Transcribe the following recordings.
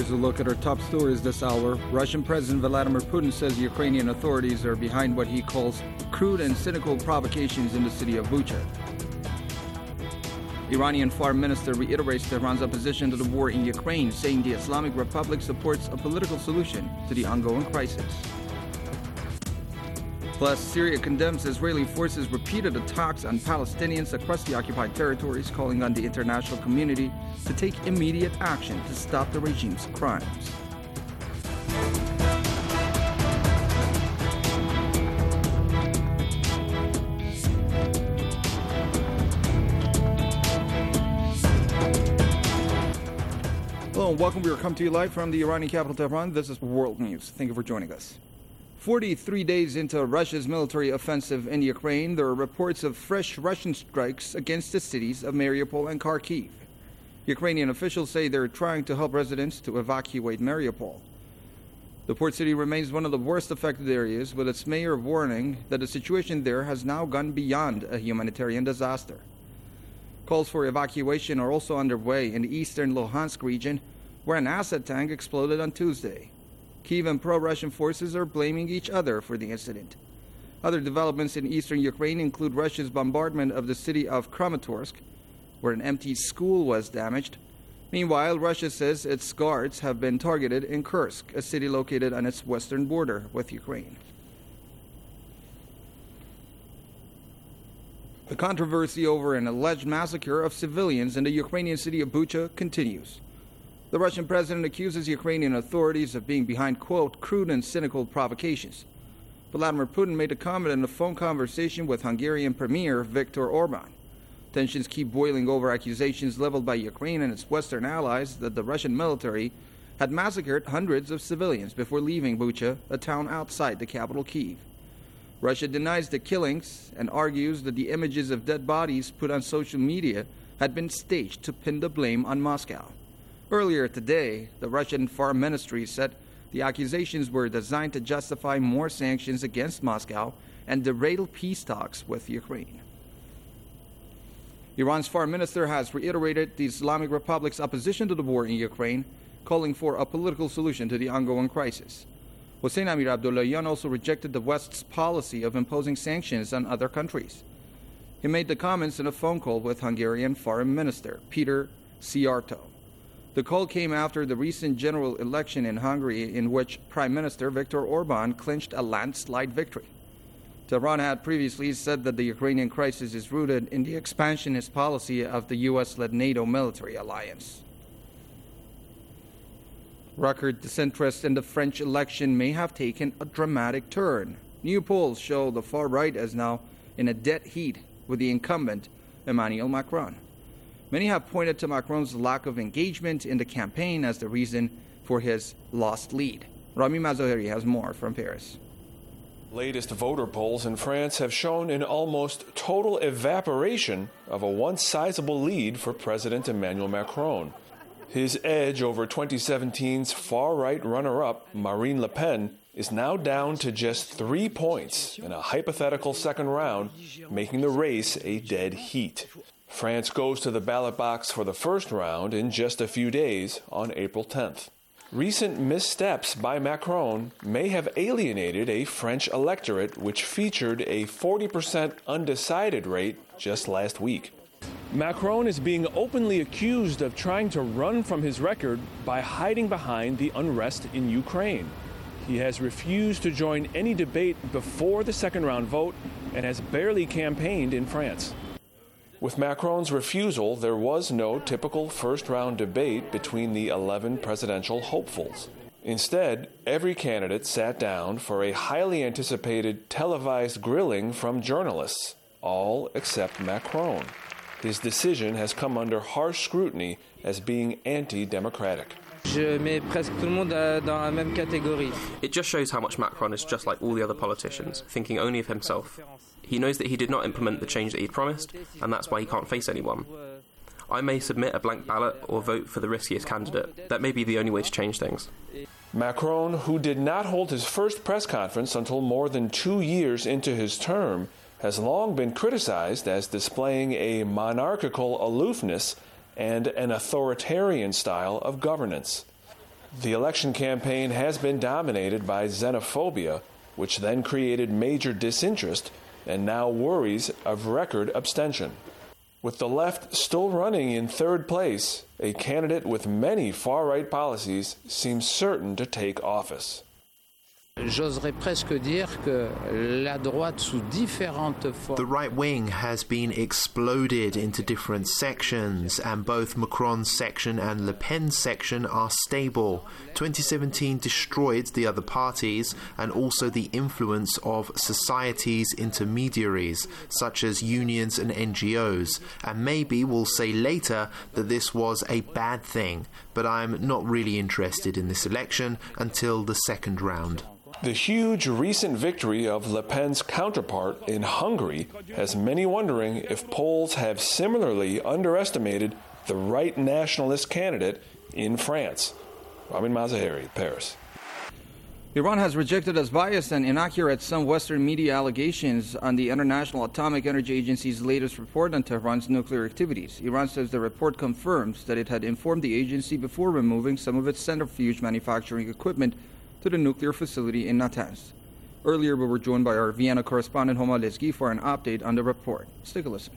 Here's a look at our top stories this hour. Russian President Vladimir Putin says Ukrainian authorities are behind what he calls crude and cynical provocations in the city of Bucha. Iranian Foreign Minister reiterates Tehran's opposition to the war in Ukraine, saying the Islamic Republic supports a political solution to the ongoing crisis. Plus, Syria condemns Israeli forces' repeated attacks on Palestinians across the occupied territories, calling on the international community to take immediate action to stop the regime's crimes. Hello and welcome. We are coming to you live from the Iranian capital, Tehran. This is World News. Thank you for joining us. 43 days into Russia's military offensive in Ukraine, there are reports of fresh Russian strikes against the cities of Mariupol and Kharkiv. Ukrainian officials say they're trying to help residents to evacuate Mariupol. The port city remains one of the worst affected areas, with its mayor warning that the situation there has now gone beyond a humanitarian disaster. Calls for evacuation are also underway in the eastern Luhansk region, where an acid tank exploded on Tuesday. Kyiv and pro-Russian forces are blaming each other for the incident. Other developments in eastern Ukraine include Russia's bombardment of the city of Kramatorsk, where an empty school was damaged. Meanwhile, Russia says its guards have been targeted in Kursk, a city located on its western border with Ukraine. The controversy over an alleged massacre of civilians in the Ukrainian city of Bucha continues. The Russian president accuses Ukrainian authorities of being behind, quote, crude and cynical provocations. Vladimir Putin made a comment in a phone conversation with Hungarian Premier Viktor Orban. Tensions keep boiling over accusations leveled by Ukraine and its Western allies that the Russian military had massacred hundreds of civilians before leaving Bucha, a town outside the capital Kyiv. Russia denies the killings and argues that the images of dead bodies put on social media had been staged to pin the blame on Moscow. Earlier today, the Russian Foreign Ministry said the accusations were designed to justify more sanctions against Moscow and derail peace talks with Ukraine. Iran's foreign minister has reiterated the Islamic Republic's opposition to the war in Ukraine, calling for a political solution to the ongoing crisis. Hossein Amir Abdullahian also rejected the West's policy of imposing sanctions on other countries. He made the comments in a phone call with Hungarian Foreign Minister Peter Szijjártó. The call came after the recent general election in Hungary, in which Prime Minister Viktor Orban clinched a landslide victory. Tehran had previously said that the Ukrainian crisis is rooted in the expansionist policy of the U.S.-led NATO military alliance. Record disinterest in the French election may have taken a dramatic turn. New polls show the far right is now in a dead heat with the incumbent Emmanuel Macron. Many have pointed to Macron's lack of engagement in the campaign as the reason for his lost lead. Rami Mazoheri has more from Paris. Latest voter polls in France have shown an almost total evaporation of a once sizable lead for President Emmanuel Macron. His edge over 2017's far-right runner-up, Marine Le Pen, is now down to just 3 points in a hypothetical second round, making the race a dead heat. France goes to the ballot box for the first round in just a few days on April 10th. Recent missteps by Macron may have alienated a French electorate which featured a 40% undecided rate just last week. Macron is being openly accused of trying to run from his record by hiding behind the unrest in Ukraine. He has refused to join any debate before the second round vote and has barely campaigned in France. With Macron's refusal, there was no typical first-round debate between the 11 presidential hopefuls. Instead, every candidate sat down for a highly anticipated televised grilling from journalists, all except Macron. His decision has come under harsh scrutiny as being anti-democratic. It just shows how much Macron is just like all the other politicians, thinking only of himself. He knows that he did not implement the change that he promised, and that's why he can't face anyone. I may submit a blank ballot or vote for the riskiest candidate. That may be the only way to change things. Macron, who did not hold his first press conference until more than 2 years into his term, has long been criticized as displaying a monarchical aloofness and an authoritarian style of governance. The election campaign has been dominated by xenophobia, which then created major disinterest and now worries of record abstention. With the left still running in third place, a candidate with many far-right policies seems certain to take office. J'oserais presque dire que la droite sous différentes formes. The right wing has been exploded into different sections, and both Macron's section and Le Pen's section are stable. 2017 destroyed the other parties and also the influence of society's intermediaries, such as unions and NGOs, and maybe we'll say later that this was a bad thing, but I'm not really interested in this election until the second round. The huge recent victory of Le Pen's counterpart in Hungary has many wondering if polls have similarly underestimated the right nationalist candidate in France. Ramin Mazaheri, Paris. Iran has rejected as biased and inaccurate some Western media allegations on the International Atomic Energy Agency's latest report on Tehran's nuclear activities. Iran says the report confirms that it had informed the agency before removing some of its centrifuge manufacturing equipment to the nuclear facility in Natanz. Earlier, we were joined by our Vienna correspondent Homa Lezgi for an update on the report. Let's take a listen.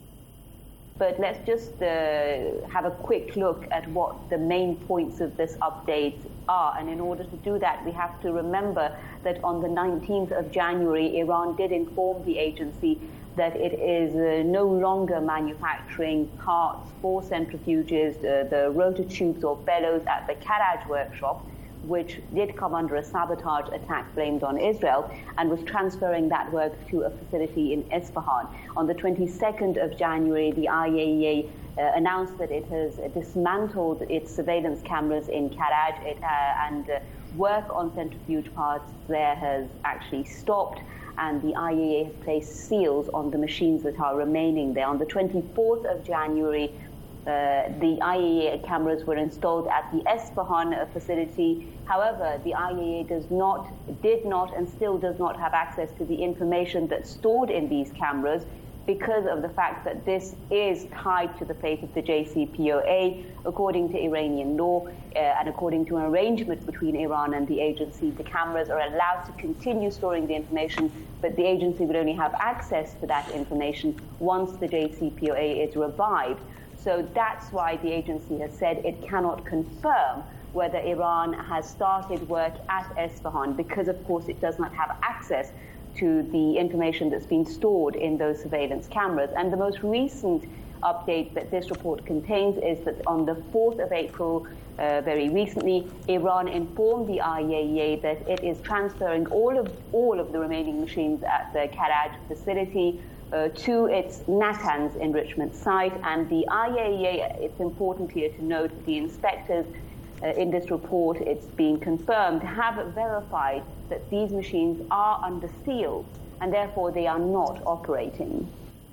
But let's just have a quick look at what the main points of this update are. And in order to do that, we have to remember that on the 19th of January, Iran did inform the agency that it is no longer manufacturing parts for centrifuges, the rotor tubes or bellows at the Karaj workshop, which did come under a sabotage attack blamed on Israel, and was transferring that work to a facility in Isfahan. On the 22nd of January, the IAEA announced that it has dismantled its surveillance cameras in Karaj, and work on centrifuge parts there has actually stopped, and the IAEA has placed seals on the machines that are remaining there. On the 24th of January, the IAEA cameras were installed at the Esfahan facility. However, the IAEA did not and still does not have access to the information that's stored in these cameras because of the fact that this is tied to the fate of the JCPOA. According to Iranian law and according to an arrangement between Iran and the agency, the cameras are allowed to continue storing the information, but the agency would only have access to that information once the JCPOA is revived. So that's why the agency has said it cannot confirm whether Iran has started work at Esfahan because, of course, it does not have access to the information that's been stored in those surveillance cameras. And the most recent update that this report contains is that on the 4th of April, very recently, Iran informed the IAEA that it is transferring all of the remaining machines at the Karaj facility to its Natanz enrichment site, and the IAEA, it's important here to note that the inspectors in this report, it's been confirmed, have verified that these machines are under seal and therefore they are not operating.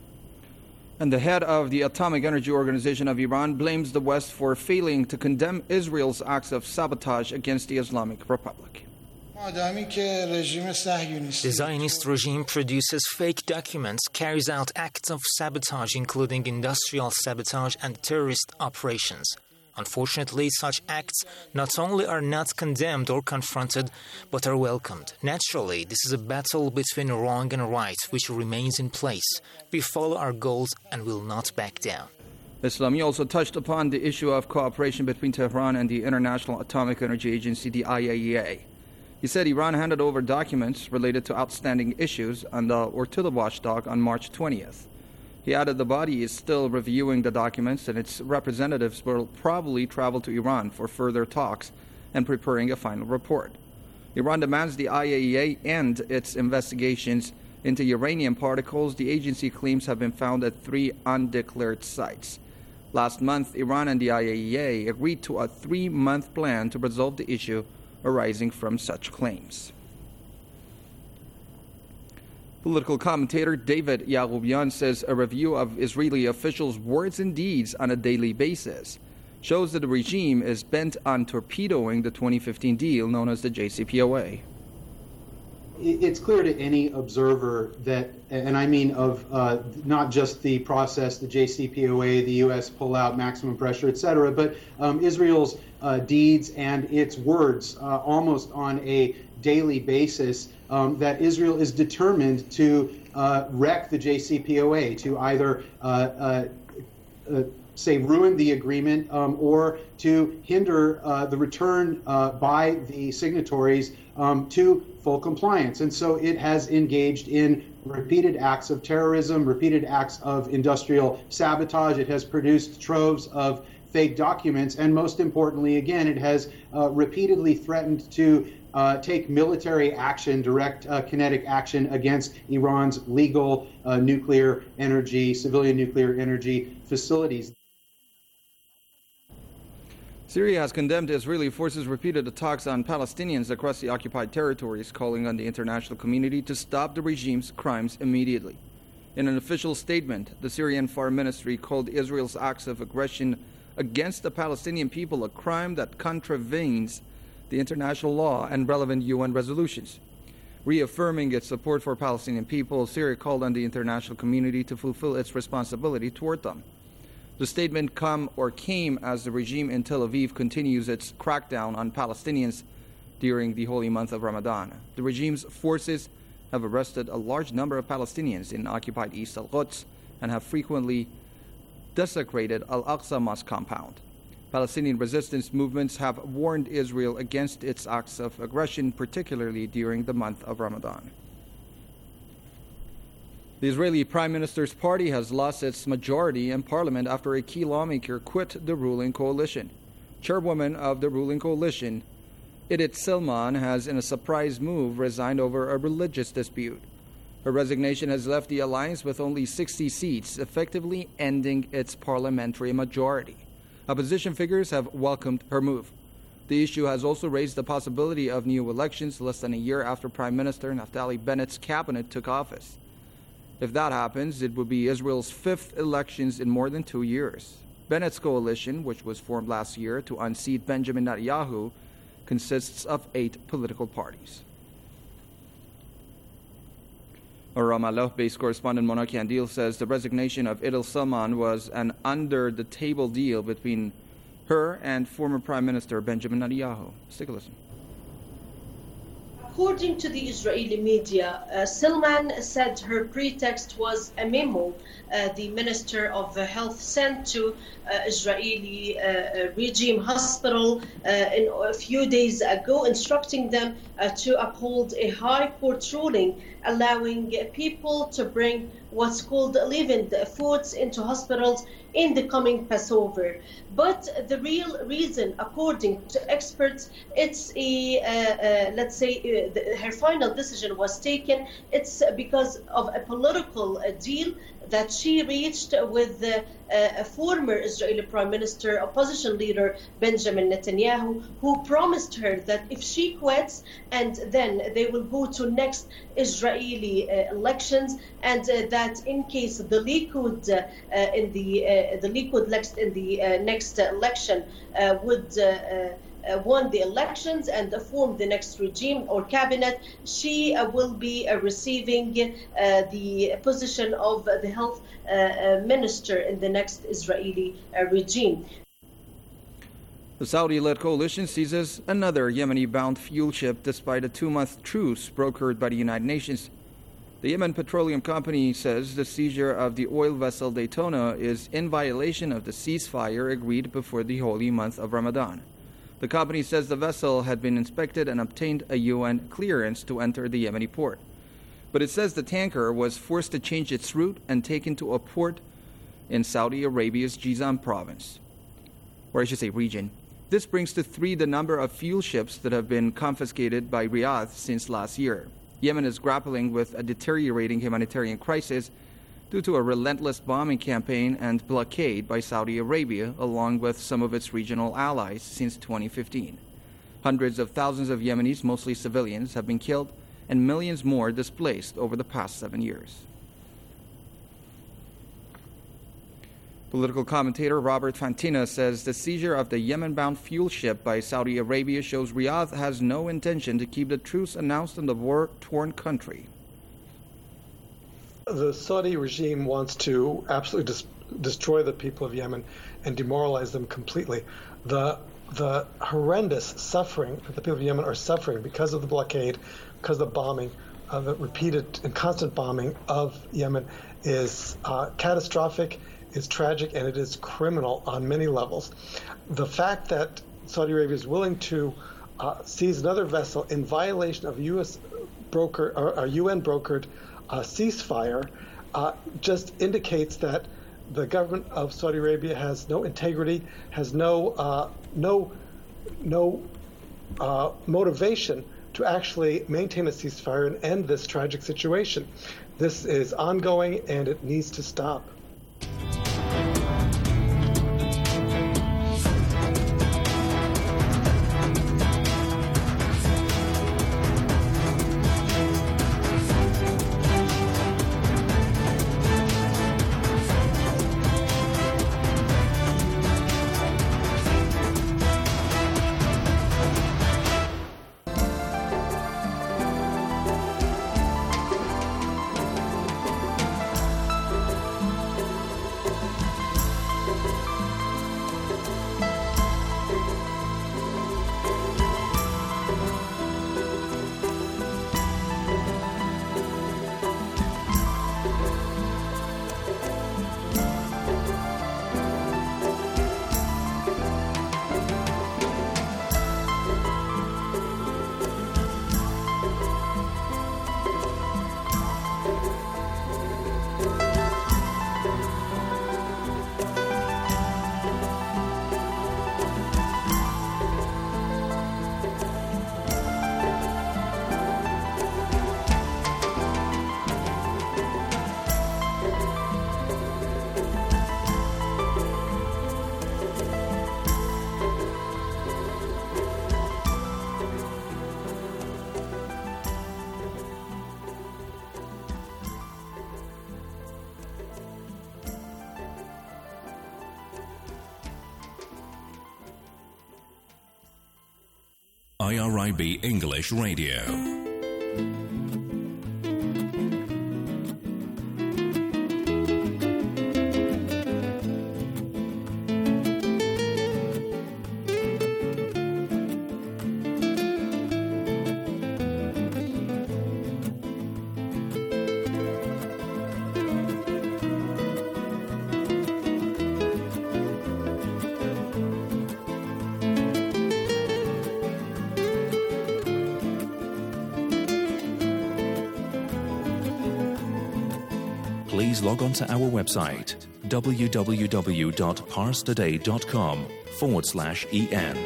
And the head of the Atomic Energy Organization of Iran blames the West for failing to condemn Israel's acts of sabotage against the Islamic Republic. The Zionist regime produces fake documents, carries out acts of sabotage, including industrial sabotage and terrorist operations. Unfortunately, such acts not only are not condemned or confronted, but are welcomed. Naturally, this is a battle between wrong and right, which remains in place. We follow our goals and will not back down. Islami also touched upon the issue of cooperation between Tehran and the International Atomic Energy Agency, the IAEA. He said Iran handed over documents related to outstanding issues to the watchdog on March 20th. He added the body is still reviewing the documents and its representatives will probably travel to Iran for further talks and preparing a final report. Iran demands the IAEA end its investigations into uranium particles the agency claims have been found at 3 undeclared sites. Last month, Iran and the IAEA agreed to a 3-month plan to resolve the issue arising from such claims. Political commentator David Yaghoubian says a review of Israeli officials' words and deeds on a daily basis shows that the regime is bent on torpedoing the 2015 deal known as the JCPOA. it's clear to any observer that, and I mean of not just the process, the JCPOA, the U.S. pullout, maximum pressure, etc., but Israel's deeds and its words almost on a daily basis, that Israel is determined to wreck the JCPOA, to either say ruin the agreement or to hinder the return by the signatories to full compliance. And so it has engaged in repeated acts of terrorism, repeated acts of industrial sabotage. It has produced troves of fake documents, and most importantly, again, it has repeatedly threatened to take military action, direct kinetic action against Iran's legal nuclear energy, civilian nuclear energy facilities. Syria has condemned Israeli forces' repeated attacks on Palestinians across the occupied territories, calling on the international community to stop the regime's crimes immediately. In an official statement, the Syrian Foreign Ministry called Israel's acts of aggression against the Palestinian people a crime that contravenes the international law and relevant UN resolutions. Reaffirming its support for Palestinian people, Syria called on the international community to fulfill its responsibility toward them. The statement came as the regime in Tel Aviv continues its crackdown on Palestinians during the holy month of Ramadan. The regime's forces have arrested a large number of Palestinians in occupied East al-Quds and have frequently desecrated Al-Aqsa Mosque compound. Palestinian resistance movements have warned Israel against its acts of aggression, particularly during the month of Ramadan. The Israeli Prime Minister's party has lost its majority in parliament after a key lawmaker quit the ruling coalition. Chairwoman of the ruling coalition, Idit Silman, has, in a surprise move, resigned over a religious dispute. Her resignation has left the alliance with only 60 seats, effectively ending its parliamentary majority. Opposition figures have welcomed her move. The issue has also raised the possibility of new elections less than a year after Prime Minister Naftali Bennett's cabinet took office. If that happens, it would be Israel's fifth elections in more than 2 years. Bennett's coalition, which was formed last year to unseat Benjamin Netanyahu, consists of 8 political parties. Our Ramallah-based correspondent Mona Kandil says the resignation of Idil Silman was an under-the-table deal between her and former Prime Minister Benjamin Netanyahu. Let's take a listen. According to the Israeli media, Silman said her pretext was a memo the Minister of Health sent to Israeli regime hospital a few days ago, instructing them to uphold a high court ruling allowing people to bring what's called leavened foods into hospitals in the coming Passover. But the real reason, according to experts, it's her final decision was taken. It's because of a political deal that she reached with a former Israeli Prime Minister, opposition leader Benjamin Netanyahu, who promised her that if she quits, and then they will go to next Israeli elections, and that in case the Likud in the next election would won the elections and form the next regime or cabinet, she will be receiving the position of the health minister in the next Israeli regime. The Saudi-led coalition seizes another Yemeni-bound fuel ship despite a 2-month truce brokered by the United Nations. The Yemen Petroleum Company says the seizure of the oil vessel Daytona is in violation of the ceasefire agreed before the holy month of Ramadan. The company says the vessel had been inspected and obtained a UN clearance to enter the Yemeni port. But it says the tanker was forced to change its route and taken to a port in Saudi Arabia's Jizan province, or I should say region. This brings to 3 the number of fuel ships that have been confiscated by Riyadh since last year. Yemen is grappling with a deteriorating humanitarian crisis due to a relentless bombing campaign and blockade by Saudi Arabia, along with some of its regional allies, since 2015. Hundreds of thousands of Yemenis, mostly civilians, have been killed and millions more displaced over the past 7 years. Political commentator Robert Fantina says the seizure of the Yemen-bound fuel ship by Saudi Arabia shows Riyadh has no intention to keep the truce announced in the war-torn country. The Saudi regime wants to absolutely destroy the people of Yemen and demoralize them completely. The horrendous suffering that the people of Yemen are suffering because of the blockade, because of the bombing, the repeated and constant bombing of Yemen is catastrophic, is tragic, and it is criminal on many levels. The fact that Saudi Arabia is willing to seize another vessel in violation of U.S. UN-brokered ceasefire just indicates that the government of Saudi Arabia has no integrity, has no motivation to actually maintain a ceasefire and end this tragic situation. This is ongoing and it needs to stop. IRIB English Radio. Please log on to our website www.parstoday.com/en.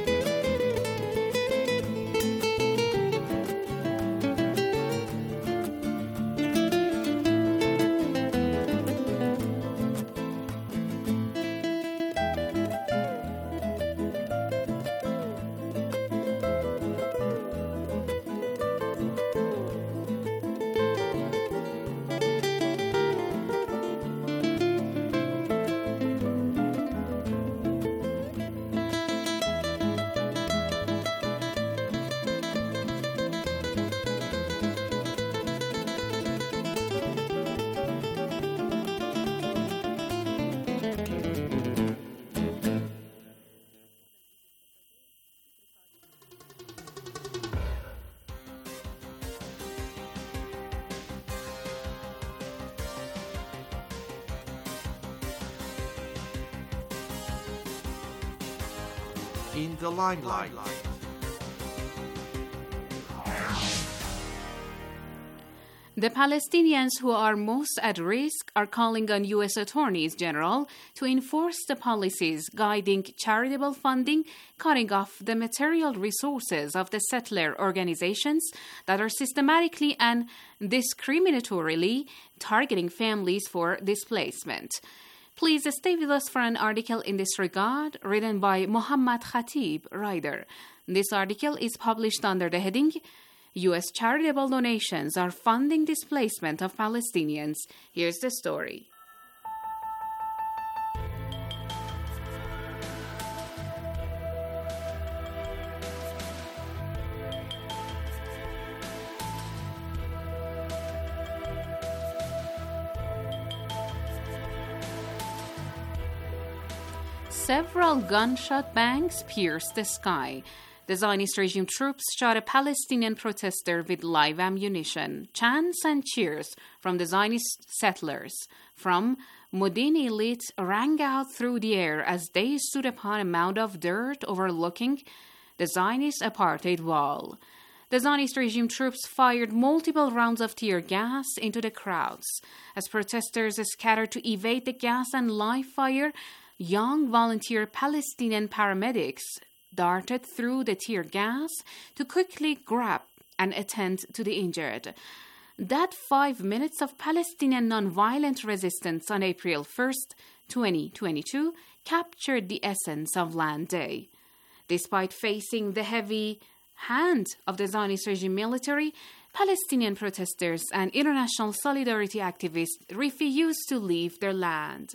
In the limelight. The Palestinians who are most at risk are calling on U.S. attorneys general to enforce the policies guiding charitable funding, cutting off the material resources of the settler organizations that are systematically and discriminatorily targeting families for displacement. Please stay with us for an article in this regard written by Muhammad Khatib, writer. This article is published under the heading U.S. charitable donations are funding displacement of Palestinians. Here's the story. Several gunshot bangs pierced the sky. The Zionist regime troops shot a Palestinian protester with live ammunition. Chants and cheers from the Zionist settlers from Modin Illit rang out through the air as they stood upon a mound of dirt overlooking the Zionist apartheid wall. The Zionist regime troops fired multiple rounds of tear gas into the crowds. As protesters scattered to evade the gas and live fire, young volunteer Palestinian paramedics darted through the tear gas to quickly grab and attend to the injured. That 5 minutes of Palestinian nonviolent resistance on April 1st, 2022, captured the essence of Land Day. Despite facing the heavy hand of the Zionist regime military, Palestinian protesters and international solidarity activists refused to leave their land.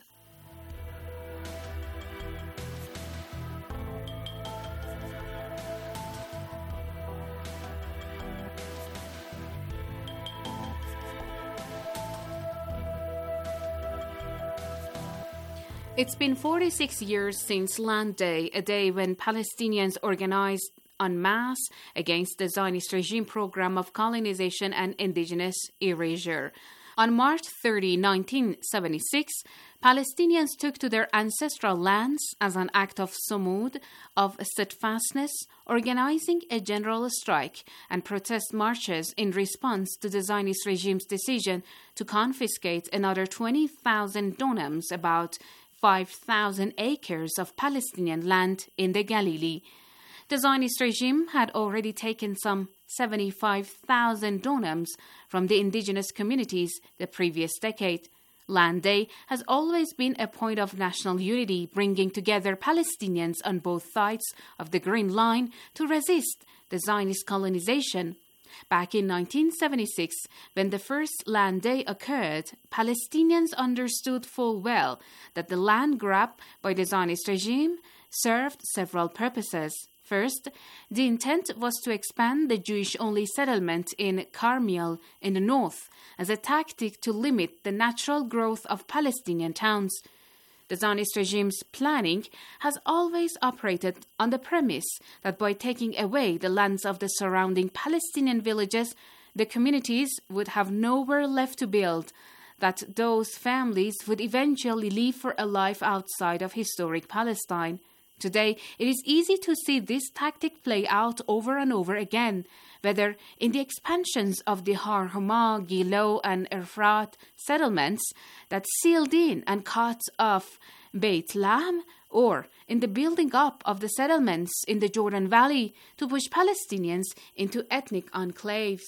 It's been 46 years since Land Day, a day when Palestinians organized en masse against the Zionist regime program of colonization and indigenous erasure. On March 30, 1976, Palestinians took to their ancestral lands as an act of sumud, of steadfastness, organizing a general strike and protest marches in response to the Zionist regime's decision to confiscate another 20,000 dunams, about 5,000 acres of Palestinian land in the Galilee. The Zionist regime had already taken some 75,000 dunams from the indigenous communities the previous decade. Land Day has always been a point of national unity, bringing together Palestinians on both sides of the Green Line to resist the Zionist colonization. Back in 1976, when the first Land Day occurred, Palestinians understood full well that the land grab by the Zionist regime served several purposes. First, the intent was to expand the Jewish-only settlement in Carmel in the north as a tactic to limit the natural growth of Palestinian towns. The Zionist regime's planning has always operated on the premise that by taking away the lands of the surrounding Palestinian villages, the communities would have nowhere left to build, that those families would eventually live for a life outside of historic Palestine. Today, it is easy to see this tactic play out over and over again, whether in the expansions of the Har Homa, Gilo, and Efrat settlements that sealed in and cut off Beit Lahm, or in the building up of the settlements in the Jordan Valley to push Palestinians into ethnic enclaves.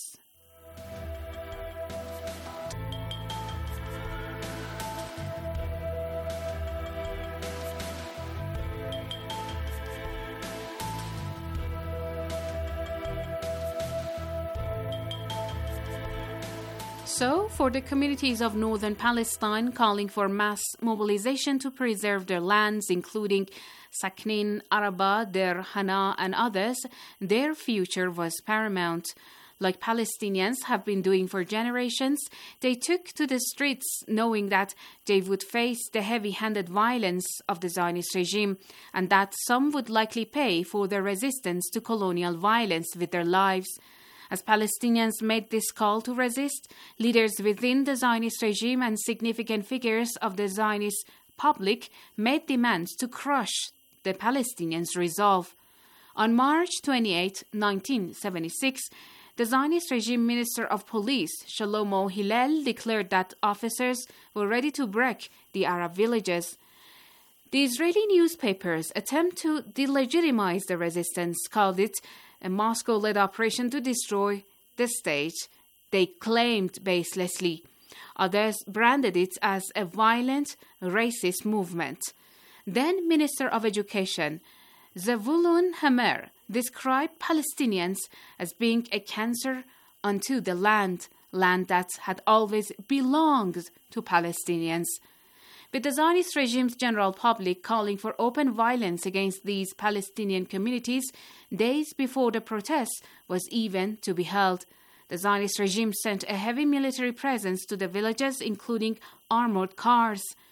So, for the communities of northern Palestine calling for mass mobilization to preserve their lands, including Saknin, Araba, Der Hana, and others, their future was paramount. Like Palestinians have been doing for generations, they took to the streets knowing that they would face the heavy-handed violence of the Zionist regime and that some would likely pay for their resistance to colonial violence with their lives. As Palestinians made this call to resist, leaders within the Zionist regime and significant figures of the Zionist public made demands to crush the Palestinians' resolve. On March 28, 1976, the Zionist regime Minister of Police, Shlomo Hillel, declared that officers were ready to break the Arab villages. The Israeli newspapers' attempt to delegitimize the resistance called it a Moscow-led operation to destroy the state. They claimed baselessly. Others branded it as a violent, racist movement. Then Minister of Education, Zavulun Hamer, described Palestinians as being a cancer unto the land that had always belonged to Palestinians. With the Zionist regime's general public calling for open violence against these Palestinian communities days before the protest was even to be held, the Zionist regime sent a heavy military presence to the villages, including armored cars.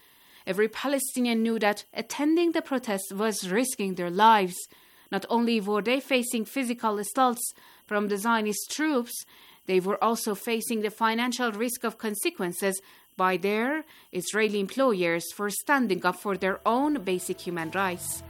Every Palestinian knew that attending the protest was risking their lives. Not only were they facing physical assaults from the Zionist troops, they were also facing the financial risk of consequences by their Israeli employers for standing up for their own basic human rights.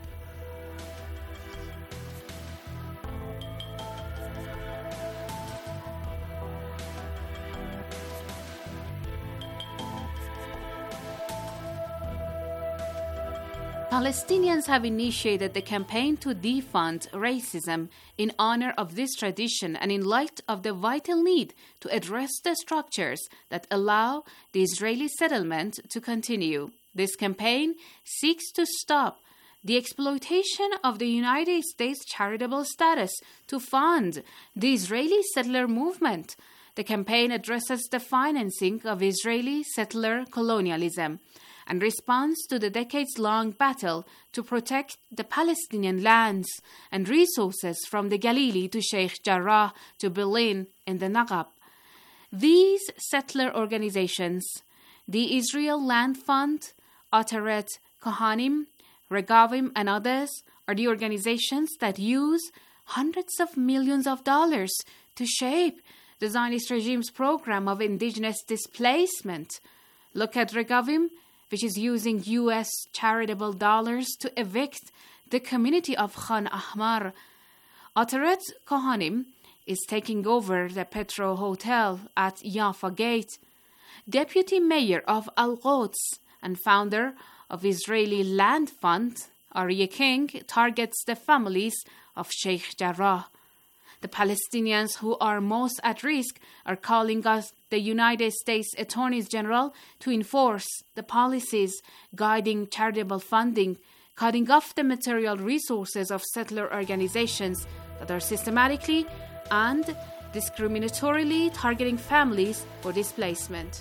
Palestinians have initiated the campaign to defund racism in honor of this tradition and in light of the vital need to address the structures that allow the Israeli settlement to continue. This campaign seeks to stop the exploitation of the United States charitable status to fund the Israeli settler movement. The campaign addresses the financing of Israeli settler colonialism and responds to the decades-long battle to protect the Palestinian lands and resources from the Galilee to Sheikh Jarrah to Berlin in the Naqab. These settler organizations, the Israel Land Fund, Ataret Kohanim, Regavim, and others, are the organizations that use hundreds of millions of dollars to shape the Zionist regime's program of indigenous displacement. Look at Regavim, which is using U.S. charitable dollars to evict the community of Khan Ahmar. Ataret Kohanim is taking over the Petro Hotel at Jaffa Gate. Deputy Mayor of Al-Quds and founder of Israeli Land Fund, Aryeh King, targets the families of Sheikh Jarrah. The Palestinians who are most at risk are calling us the United States Attorney General to enforce the policies guiding charitable funding, cutting off the material resources of settler organizations that are systematically and discriminatorily targeting families for displacement.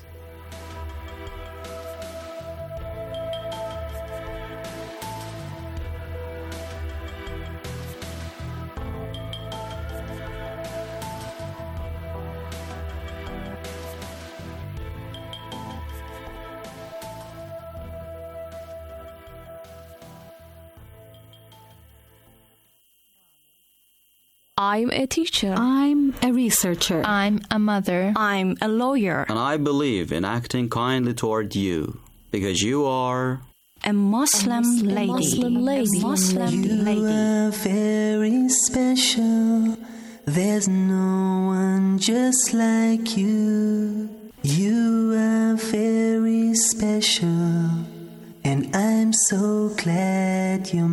I'm a teacher. I'm a researcher. I'm a mother. I'm a lawyer. And I believe in acting kindly toward you, because you are a Muslim lady. You are very special. There's no one just like you. You are very special, and I'm so glad you're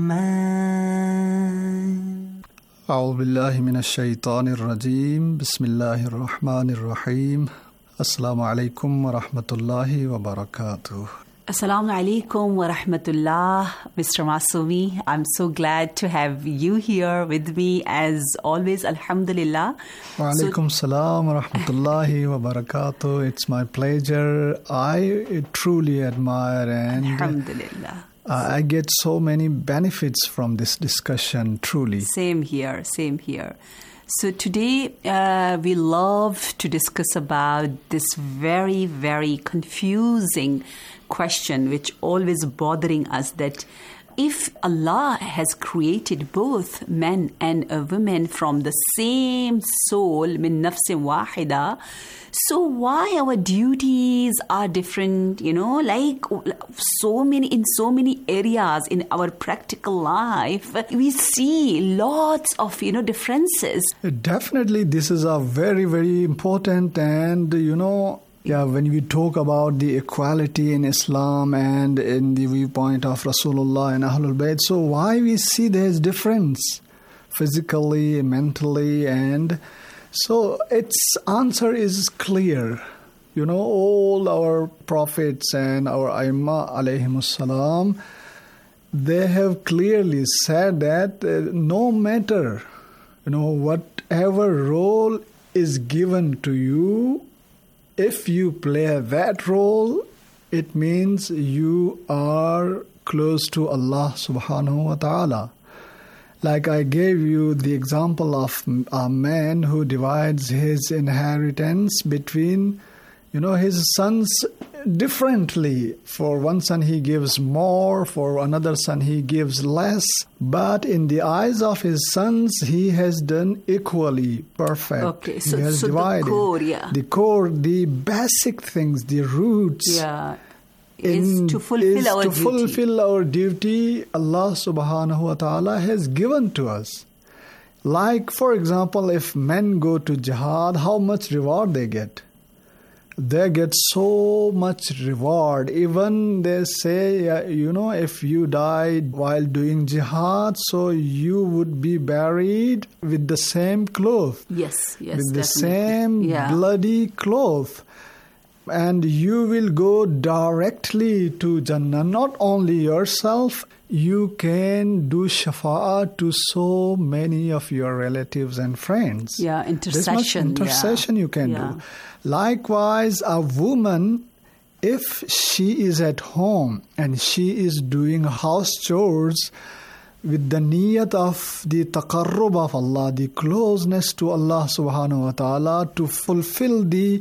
mine. أعوذ بالله من الشيطان الرجيم بسم الله الرحمن الرحيم السلام عليكم ورحمة الله وبركاته. Assalamu alaikum wa rahmatullah, Mr. Masumi. I'm so glad to have you here with me as always, alhamdulillah. Wa alaikum salam wa rahmatullahi wa barakatuh. It's my pleasure. I truly admire and alhamdulillah. I get so many benefits from this discussion, truly. Same here. So today we love to discuss about this very, very confusing question which always bothering us, that if Allah has created both men and women from the same soul, min nafsin wahida, so why our duties are different, like in so many areas in our practical life, we see lots of, differences. Definitely, this is a very, very important and, when we talk about the equality in Islam and in the viewpoint of Rasulullah and Ahlul Bayt, so why we see there's difference physically, mentally, and so its answer is clear. All our prophets and our Aimma alayhimus salam, they have clearly said that no matter, whatever role is given to you, if you play that role, it means you are close to Allah subhanahu wa ta'ala. Like I gave you the example of a man who divides his inheritance between, his sons differently. For one son he gives more, for another son he gives less. But in the eyes of his sons, he has done equally perfect. Okay, he has divided. The core, yeah. The core, the basic things, the roots. Yeah. Is to fulfill our duty Allah subhanahu wa ta'ala has given to us. Like, for example, if men go to jihad, how much reward they get? They get so much reward. Even they say, if you died while doing jihad, so you would be buried with the same cloth. Yes, with the same bloody cloth. And you will go directly to Jannah. Not only yourself, you can do shafa'ah to so many of your relatives and friends. Yeah, intercession. This much intercession you can do. Likewise, a woman, if she is at home and she is doing house chores with the niyat of the taqarrub of Allah, the closeness to Allah subhanahu wa ta'ala, to fulfill the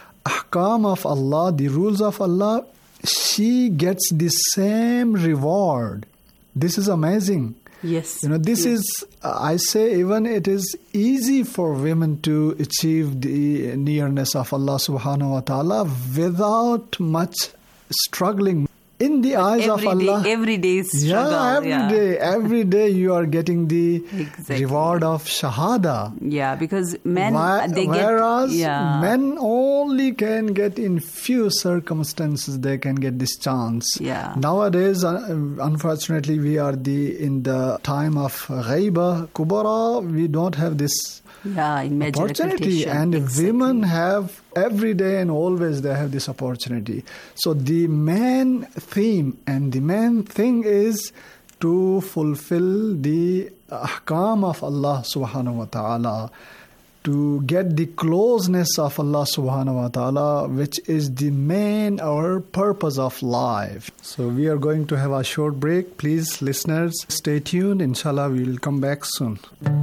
ahkam of Allah, the rules of Allah, she gets the same reward. This is amazing. Yes. This is, I say, even it is easy for women to achieve the nearness of Allah subhanahu wa ta'ala without much struggling. In the eyes of Allah. Every day struggle. Every day you are getting the reward of shahada. Yeah, because men, whereas men only can get in few circumstances they can get this chance. Yeah. Nowadays, unfortunately, we are in the time of ghaiba kubara. We don't have this opportunity, and women have every day and always they have this opportunity. So the main theme and the main thing is to fulfill the ahkam of Allah subhanahu wa ta'ala, to get the closeness of Allah subhanahu wa ta'ala, which is the main our purpose of life. So we are going to have a short break. Please, listeners, stay tuned. Inshallah, we will come back soon.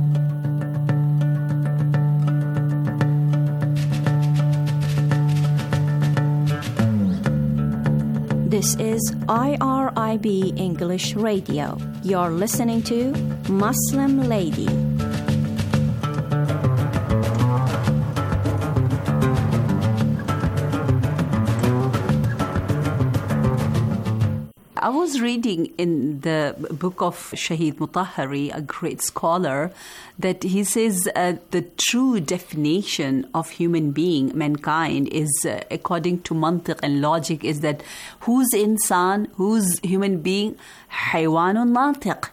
This is IRIB English Radio. You're listening to Muslim Lady. I was reading in the book of Shahid Mutahhari, a great scholar, that he says the true definition of human being, mankind, is according to mantiq and logic, is that who's insan, who's human being? Haywanun natiq,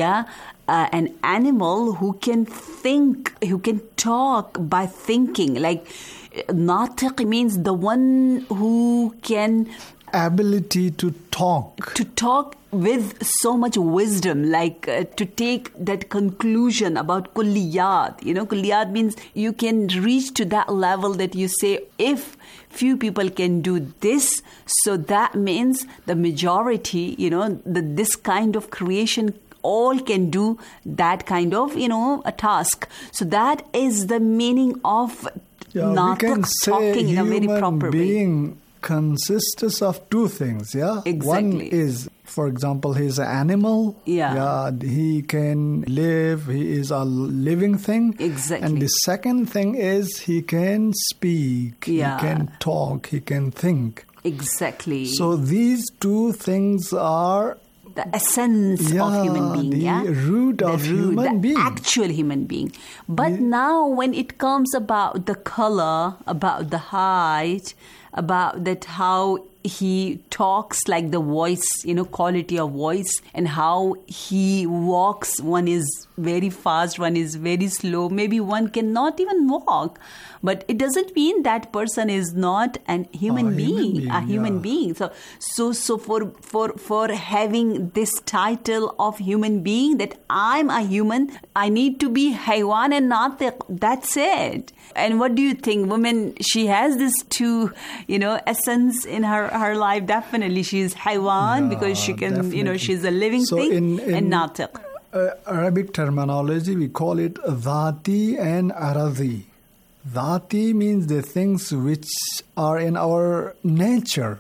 an animal who can think, who can talk by thinking. Like natiq means the one who can ability to talk with so much wisdom, like to take that conclusion about kulliyat. Kulliyat means you can reach to that level that you say, if few people can do this, so that means the majority, this kind of creation all can do that kind of, a task. So that is the meaning of not talking in a very proper way. Consists of two things, Exactly. One is, for example, he's an animal. He can live. He is a living thing. Exactly. And the second thing is he can speak. He can talk. He can think. Exactly. So these two things are the essence of human being, the root of human being, actual human being. But now when it comes about the color, about the height, about that how he talks, like the voice, quality of voice, and how he walks. One is very fast, one is very slow. Maybe one cannot even walk. But it doesn't mean that person is not a human being. So for having this title of human being, that I'm a human, I need to be haywan and natiq. That's it. And what do you think? Women, she has this two, essence in her life. Definitely, she is haywan because she can, she's a living thing, and natiq. Arabic terminology, we call it dhati and aradi. Dhati means the things which are in our nature.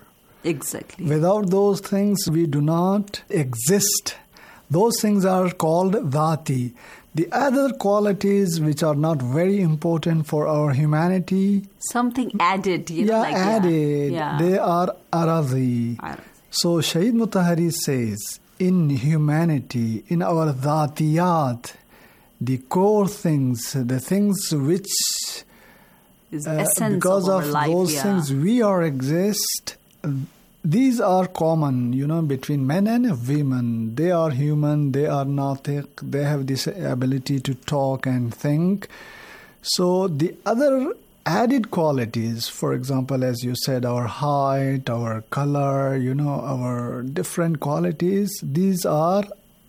Exactly. Without those things, we do not exist. Those things are called dhati. The other qualities which are not very important for our humanity, something added, added. Yeah. They are aradhi. So Shahid Mutahari says, in humanity, in our dhatiyat, the core things, the things which is essence because of life, those things we exist. These are common, between men and women. They are human, they are nautiq, they have this ability to talk and think. So the other added qualities, for example, as you said, our height, our color, our different qualities, these are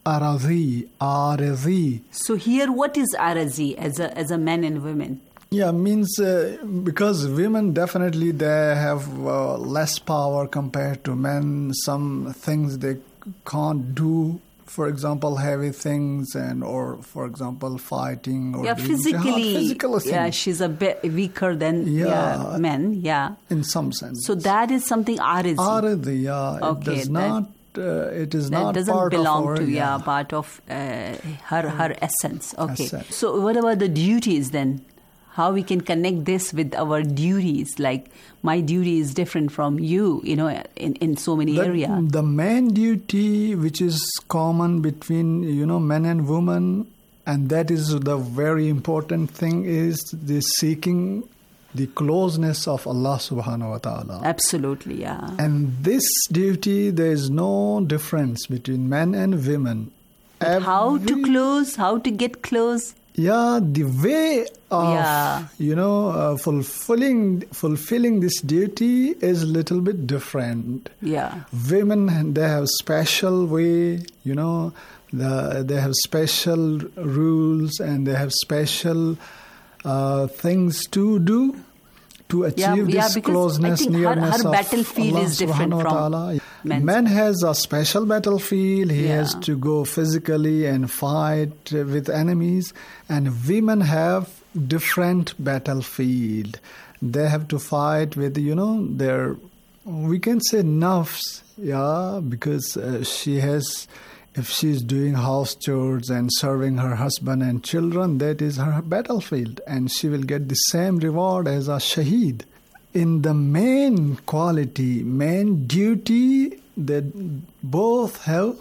arazi. So here, what is arazi as a man and women? Yeah, means because women definitely they have less power compared to men. Some things they can't do. For example, heavy things or for example, fighting or physical things. Yeah, she's a bit weaker than men. Yeah, in some sense. So that is something arazi. Arazi, yeah. Okay, it does not. It is not doesn't part belong of our, to part of her essence. Okay. So what about the duties then? How we can connect this with our duties? Like my duty is different from you, in so many areas. The main duty, which is common between, men and women, and that is the very important thing, is the seeking the closeness of Allah subhanahu wa ta'ala. Absolutely, yeah. And this duty, there is no difference between men and women. How to get close? Yeah, the way of fulfilling this duty is a little bit different. Yeah, women, they have special way. They have special rules and they have special things to do to achieve this closeness, nearness her of battlefield Allah is different from Man has a special battlefield. He has to go physically and fight with enemies. And women have different battlefield. They have to fight with, their, we can say nafs, because if she's doing house chores and serving her husband and children, that is her battlefield. And she will get the same reward as a shaheed. In the main quality, main duty, that both have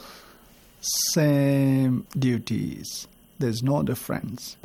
same duties. There's no difference.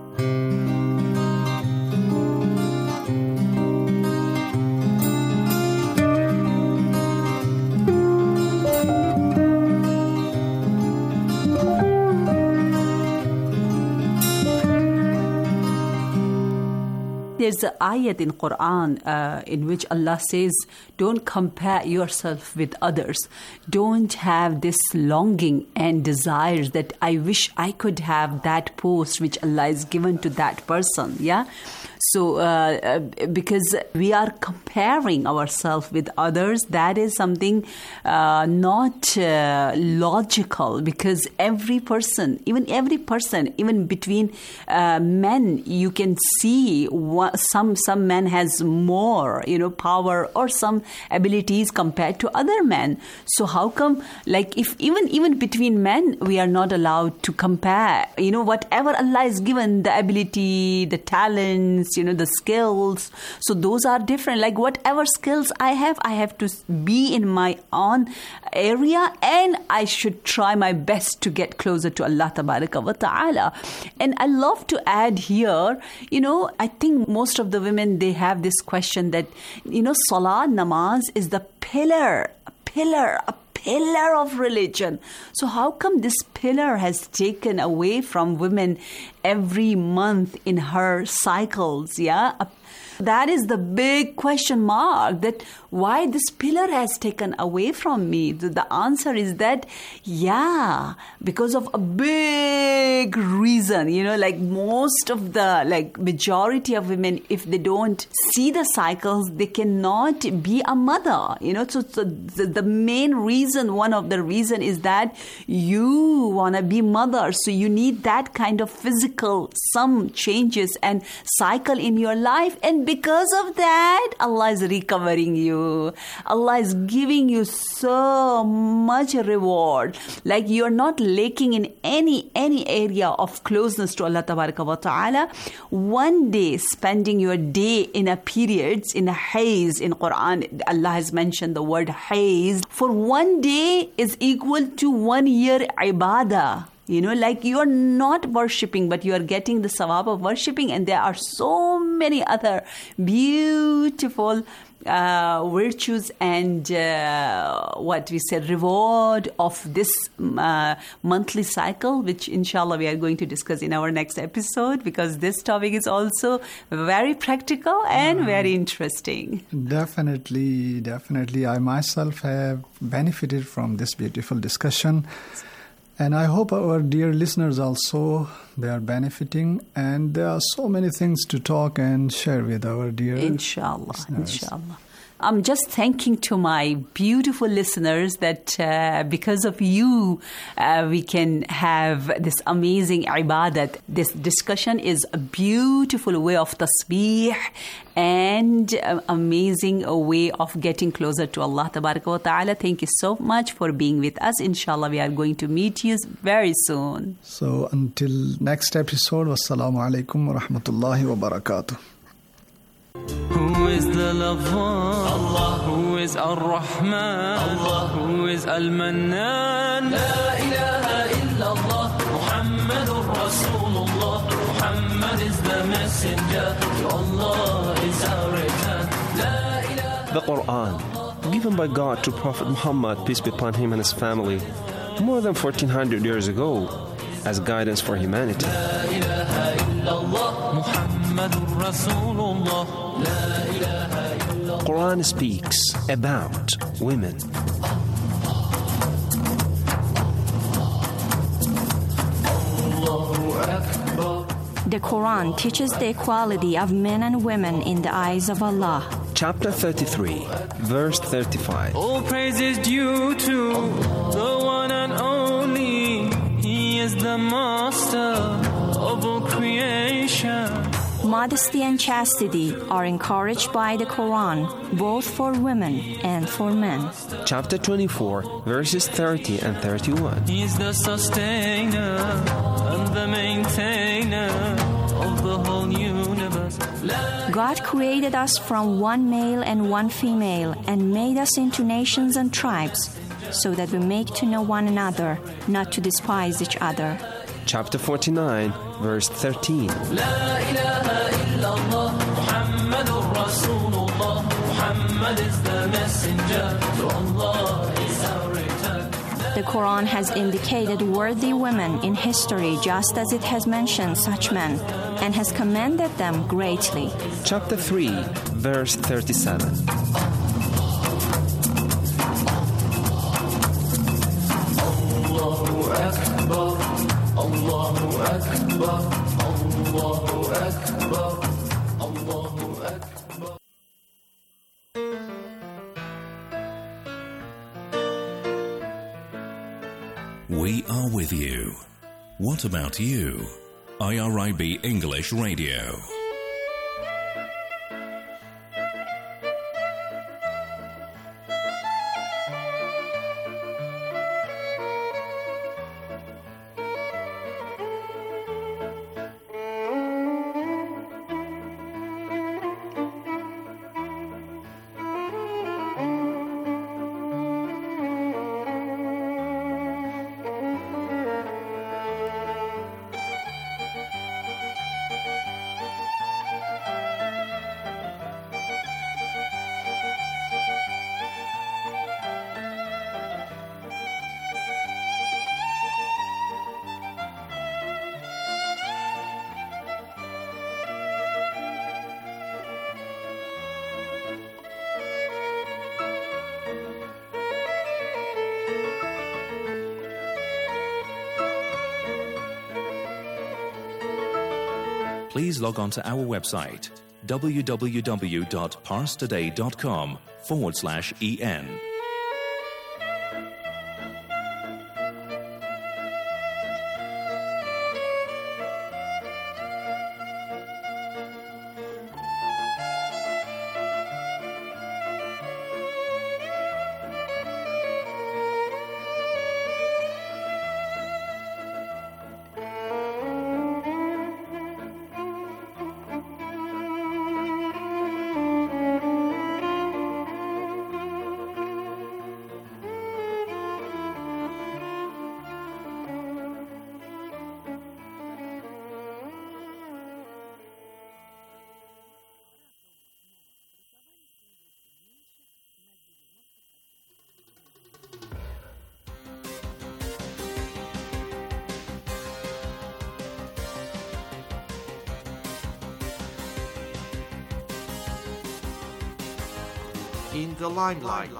There's an ayat in Quran in which Allah says, don't compare yourself with others. Don't have this longing and desires that I wish I could have that post which Allah has given to that person. Yeah. So, because we are comparing ourselves with others, that is something not logical, because every person, even between men, you can see some men has more, power or some abilities compared to other men. So how come, like, if even between men, we are not allowed to compare, whatever Allah has given, the ability, the talents, the skills. So those are different. Like whatever skills I have to be in my own area, and I should try my best to get closer to Allah Tabaraka wa Ta'ala. And I love to add here, I think most of the women, they have this question that, Salah, namaz is the pillar of religion. So how come this pillar has taken away from women every month in her cycles? Yeah. That is the big question mark, that why this pillar has taken away from me. The answer is that, because of a big reason, like most of the, majority of women, if they don't see the cycles, they cannot be a mother, so the main reason, one of the reason is that you want to be mother. So you need that kind of physical, some changes and cycle in your life. And because of that, Allah is recovering you. Allah is giving you so much reward. Like you're not lacking in any area of closeness to Allah Tabaraka wa Ta'ala. One day, spending your day in a periods, in a haze, in Quran, Allah has mentioned the word haze. For one day is equal to 1 year ibadah. You know, like you are not worshipping, but you are getting the sawab of worshipping. And there are so many other beautiful virtues and what we said, reward of this monthly cycle, which inshallah we are going to discuss in our next episode, because this topic is also very practical and very interesting. Definitely. I myself have benefited from this beautiful discussion. And I hope our dear listeners also, they are benefiting. And there are so many things to talk and share with our dear listeners. Inshallah. I'm just thanking to my beautiful listeners that because of you, we can have this amazing ibadat. This discussion is a beautiful way of tasbih and amazing way of getting closer to Allah Tabaraka wa Ta'ala. Thank you so much for being with us. Inshallah, we are going to meet you very soon. So until next episode, wassalamu alaikum wa rahmatullahi wa barakatuh. Who is the lover? Allah. Who is Ar-Rahman? Allah. Who is Al-Mannan? La ilaha illallah. Muhammadur Rasulullah. Muhammad is the messenger. To Allah is our return. La ilaha. The Quran, given by God to Prophet Muhammad, peace be upon him and his family, more than 1400 years ago, as guidance for humanity. La ilaha illallah. Muhammadur Rasulullah. Quran speaks about women. The Quran teaches the equality of men and women in the eyes of Allah. Chapter 33, verse 35. All praise is due to the one and only. He is the master of all creation. Modesty and chastity are encouraged by the Quran, both for women and for men. Chapter 24, verses 30 and 31. He is the sustainer and the maintainer of the whole universe. God created us from one male and one female and made us into nations and tribes, so that we make to know one another, not to despise each other. Chapter 49, verse 13. La ilaha illallah. Muhammadur Rasulullah. Muhammad is the messenger. To Allah is our return. The Quran has indicated worthy women in history just as it has mentioned such men, and has commended them greatly. Chapter 3, verse 37. Allahu Akbar. Allahu Akbar. Allahu Akbar. Allahu Akbar. We are with you. What about you? IRIB English Radio. Please log on to our website www.parstoday.com/en. in the limelight.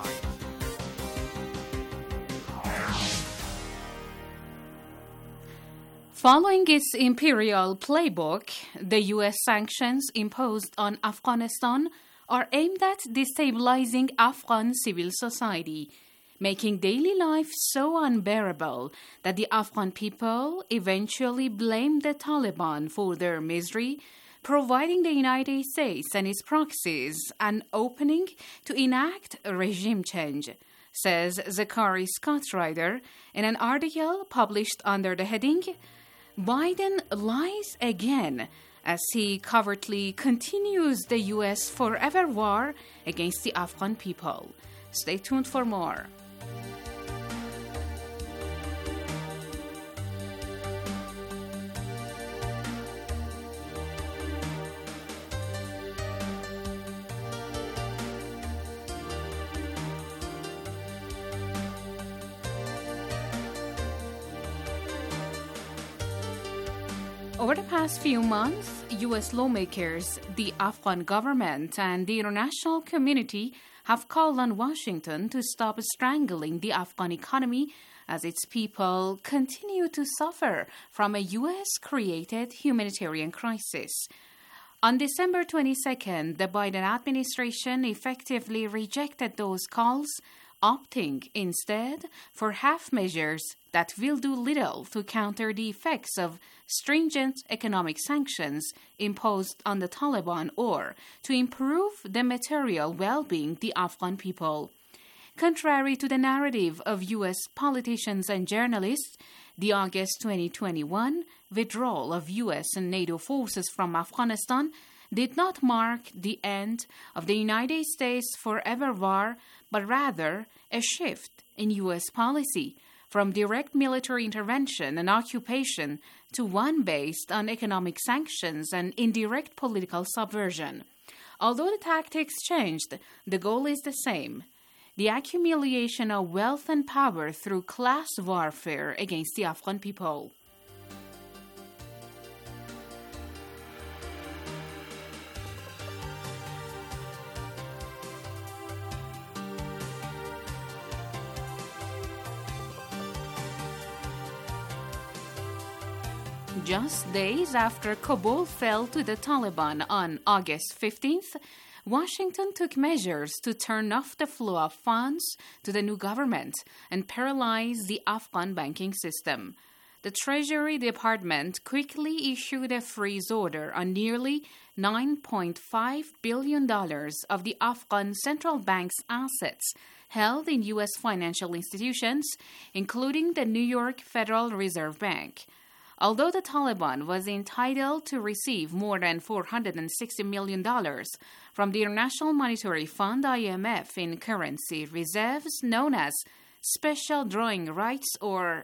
Following its imperial playbook, the U.S. sanctions imposed on Afghanistan are aimed at destabilizing Afghan civil society, making daily life so unbearable that the Afghan people eventually blamed the Taliban for their misery, providing the United States and its proxies an opening to enact regime change, says Zachary Scottryder in an article published under the heading Biden Lies Again, as he covertly continues the U.S. forever war against the Afghan people. Stay tuned for more. Over the past few months, U.S. lawmakers, the Afghan government, and the international community have called on Washington to stop strangling the Afghan economy as its people continue to suffer from a U.S.-created humanitarian crisis. On December 22nd, the Biden administration effectively rejected those calls, opting instead for half measures that will do little to counter the effects of stringent economic sanctions imposed on the Taliban or to improve the material well-being of the Afghan people. Contrary to the narrative of U.S. politicians and journalists, the August 2021 withdrawal of U.S. and NATO forces from Afghanistan did not mark the end of the United States forever war, but rather a shift in U.S. policy from direct military intervention and occupation to one based on economic sanctions and indirect political subversion. Although the tactics changed, the goal is the same: the accumulation of wealth and power through class warfare against the Afghan people. Just days after Kabul fell to the Taliban on August 15th, Washington took measures to turn off the flow of funds to the new government and paralyze the Afghan banking system. The Treasury Department quickly issued a freeze order on nearly $9.5 billion of the Afghan central bank's assets held in U.S. financial institutions, including the New York Federal Reserve Bank. Although the Taliban was entitled to receive more than $460 million from the International Monetary Fund (IMF) in currency reserves known as Special Drawing Rights or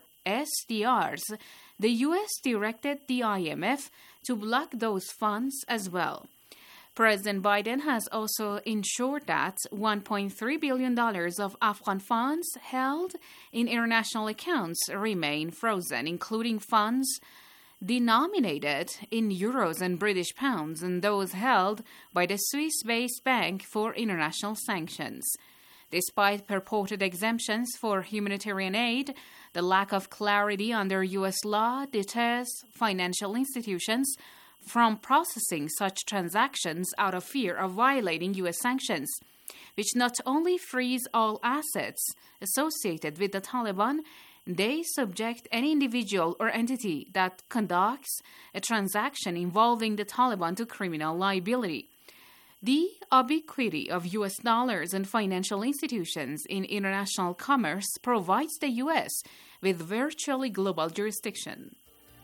SDRs, the U.S. directed the IMF to block those funds as well. President Biden has also ensured that $1.3 billion of Afghan funds held in international accounts remain frozen, including funds denominated in euros and British pounds and those held by the Swiss-based Bank for International Sanctions. Despite purported exemptions for humanitarian aid, the lack of clarity under U.S. law deters financial institutions from processing such transactions out of fear of violating U.S. sanctions, which not only freeze all assets associated with the Taliban, they subject any individual or entity that conducts a transaction involving the Taliban to criminal liability. The ubiquity of U.S. dollars and financial institutions in international commerce provides the U.S. with virtually global jurisdiction.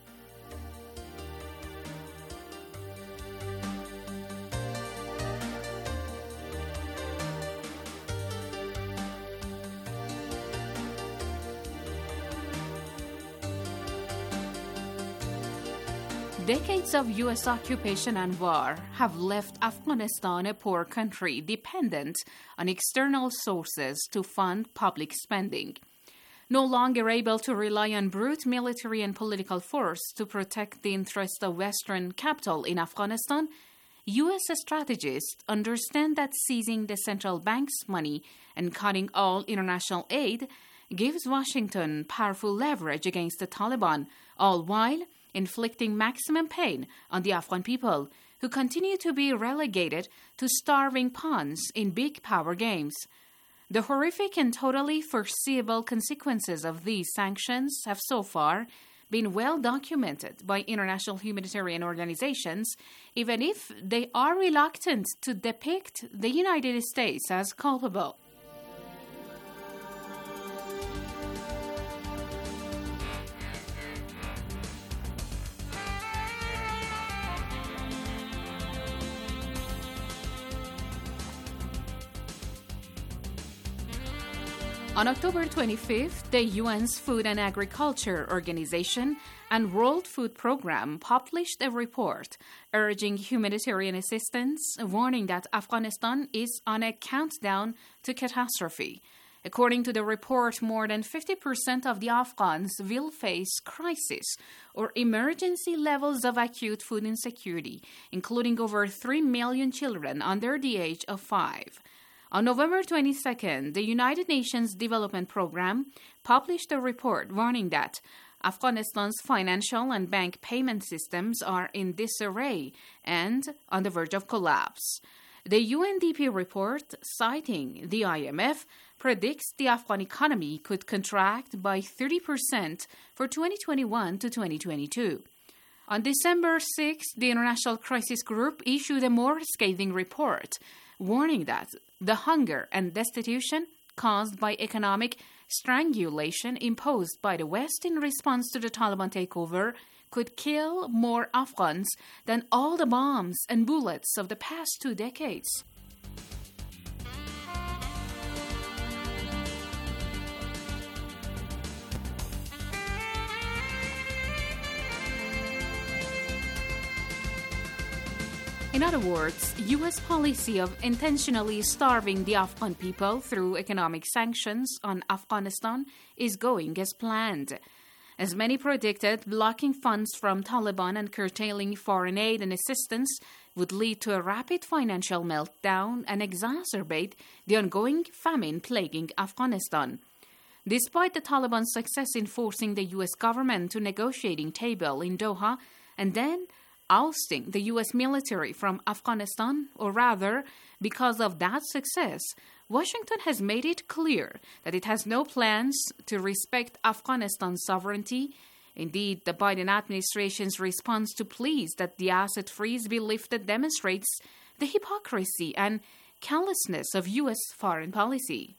Decades of U.S. occupation and war have left Afghanistan a poor country dependent on external sources to fund public spending. No longer able to rely on brute military and political force to protect the interests of Western capital in Afghanistan, U.S. strategists understand that seizing the central bank's money and cutting all international aid gives Washington powerful leverage against the Taliban, all while inflicting maximum pain on the Afghan people, who continue to be relegated to starving pawns in big power games. The horrific and totally foreseeable consequences of these sanctions have so far been well documented by international humanitarian organizations, even if they are reluctant to depict the United States as culpable. On October 25th, the UN's Food and Agriculture Organization and World Food Programme published a report urging humanitarian assistance, warning that Afghanistan is on a countdown to catastrophe. According to the report, more than 50% of the Afghans will face crisis or emergency levels of acute food insecurity, including over 3 million children under the age of 5. On November 22nd, the United Nations Development Programme published a report warning that Afghanistan's financial and bank payment systems are in disarray and on the verge of collapse. The UNDP report, citing the IMF, predicts the Afghan economy could contract by 30% for 2021 to 2022. On December 6th, the International Crisis Group issued a more scathing report, warning that the hunger and destitution caused by economic strangulation imposed by the West in response to the Taliban takeover could kill more Afghans than all the bombs and bullets of the past 2 decades. In other words, U.S. policy of intentionally starving the Afghan people through economic sanctions on Afghanistan is going as planned. As many predicted, blocking funds from Taliban and curtailing foreign aid and assistance would lead to a rapid financial meltdown and exacerbate the ongoing famine plaguing Afghanistan. Despite the Taliban's success in forcing the U.S. government to negotiating table in Doha and then ousting the U.S. military from Afghanistan, or rather, because of that success, Washington has made it clear that it has no plans to respect Afghanistan's sovereignty. Indeed, the Biden administration's response to pleas that the asset freeze be lifted demonstrates the hypocrisy and callousness of U.S. foreign policy.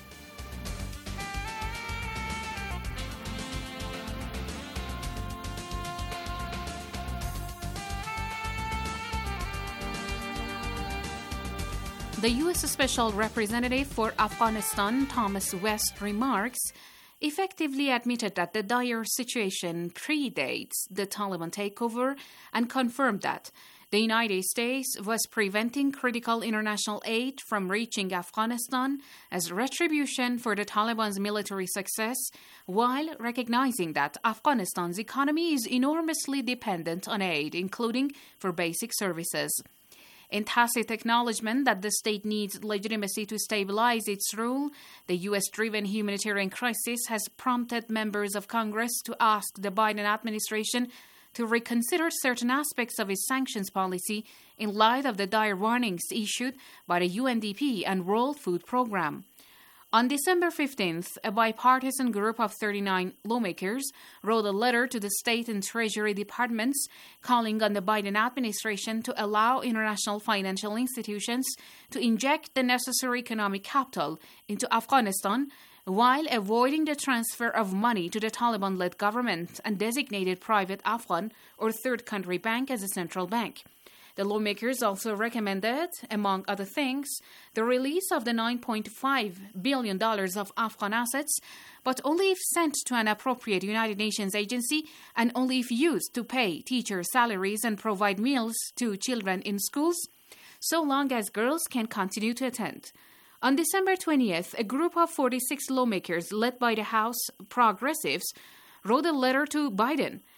The U.S. Special Representative for Afghanistan, Thomas West, remarks, effectively admitted that the dire situation predates the Taliban takeover and confirmed that the United States was preventing critical international aid from reaching Afghanistan as retribution for the Taliban's military success, while recognizing that Afghanistan's economy is enormously dependent on aid, including for basic services. In tacit acknowledgement that the state needs legitimacy to stabilize its rule, the U.S.-driven humanitarian crisis has prompted members of Congress to ask the Biden administration to reconsider certain aspects of its sanctions policy in light of the dire warnings issued by the UNDP and World Food Programme. On December 15th, a bipartisan group of 39 lawmakers wrote a letter to the State and Treasury Departments calling on the Biden administration to allow international financial institutions to inject the necessary economic capital into Afghanistan while avoiding the transfer of money to the Taliban-led government and designated private Afghan or third country bank as a central bank. The lawmakers also recommended, among other things, the release of the $9.5 billion of Afghan assets, but only if sent to an appropriate United Nations agency and only if used to pay teacher salaries and provide meals to children in schools, so long as girls can continue to attend. On December 20th, a group of 46 lawmakers led by the House Progressives wrote a letter to Biden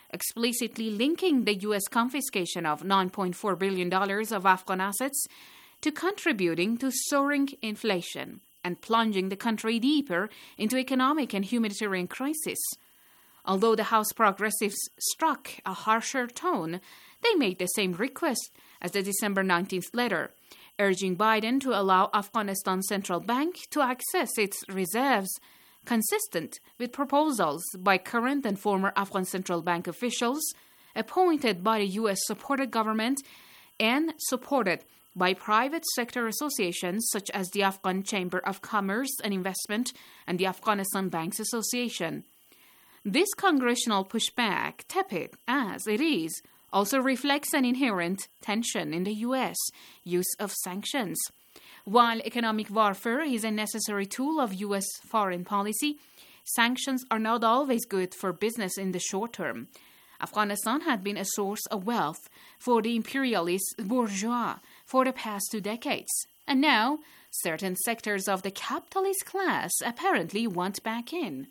explicitly linking the U.S. confiscation of $9.4 billion of Afghan assets to contributing to soaring inflation and plunging the country deeper into economic and humanitarian crisis. Although the House progressives struck a harsher tone, they made the same request as the December 19th letter, urging Biden to allow Afghanistan Central Bank to access its reserves, consistent with proposals by current and former Afghan Central Bank officials appointed by the U.S.-supported government and supported by private sector associations such as the Afghan Chamber of Commerce and Investment and the Afghanistan Banks Association. This congressional pushback, tepid as it is, also reflects an inherent tension in the U.S. use of sanctions. While economic warfare is a necessary tool of U.S. foreign policy, sanctions are not always good for business in the short term. Afghanistan had been a source of wealth for the imperialist bourgeois for the past 2 decades, and now certain sectors of the capitalist class apparently want back in.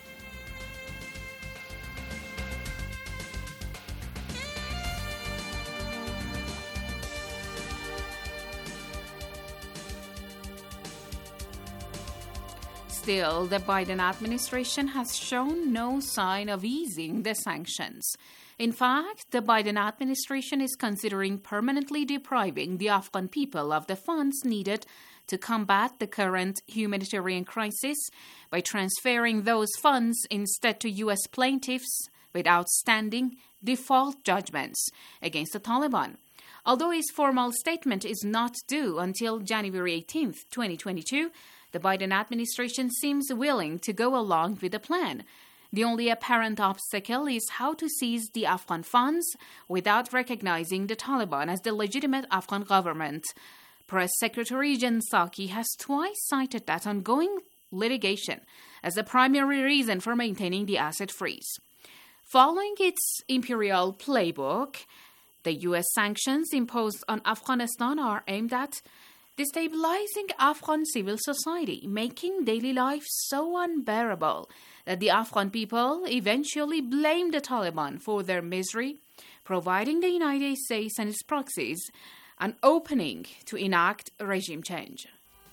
Still, the Biden administration has shown no sign of easing the sanctions. In fact, the Biden administration is considering permanently depriving the Afghan people of the funds needed to combat the current humanitarian crisis by transferring those funds instead to U.S. plaintiffs with outstanding default judgments against the Taliban. Although his formal statement is not due until January 18, 2022, the Biden administration seems willing to go along with the plan. The only apparent obstacle is how to seize the Afghan funds without recognizing the Taliban as the legitimate Afghan government. Press Secretary Jen Psaki has twice cited that ongoing litigation as the primary reason for maintaining the asset freeze. Following its imperial playbook, the U.S. sanctions imposed on Afghanistan are aimed at destabilizing Afghan civil society, making daily life so unbearable that the Afghan people eventually blame the Taliban for their misery, providing the United States and its proxies an opening to enact regime change.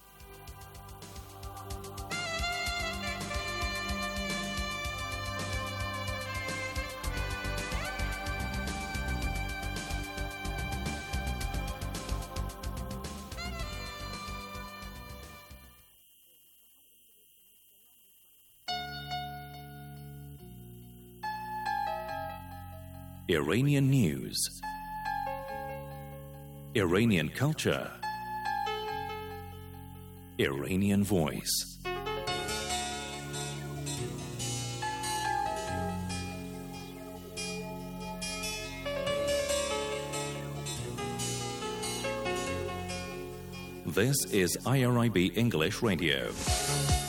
Iranian news, Iranian culture, Iranian voice. This is IRIB English Radio.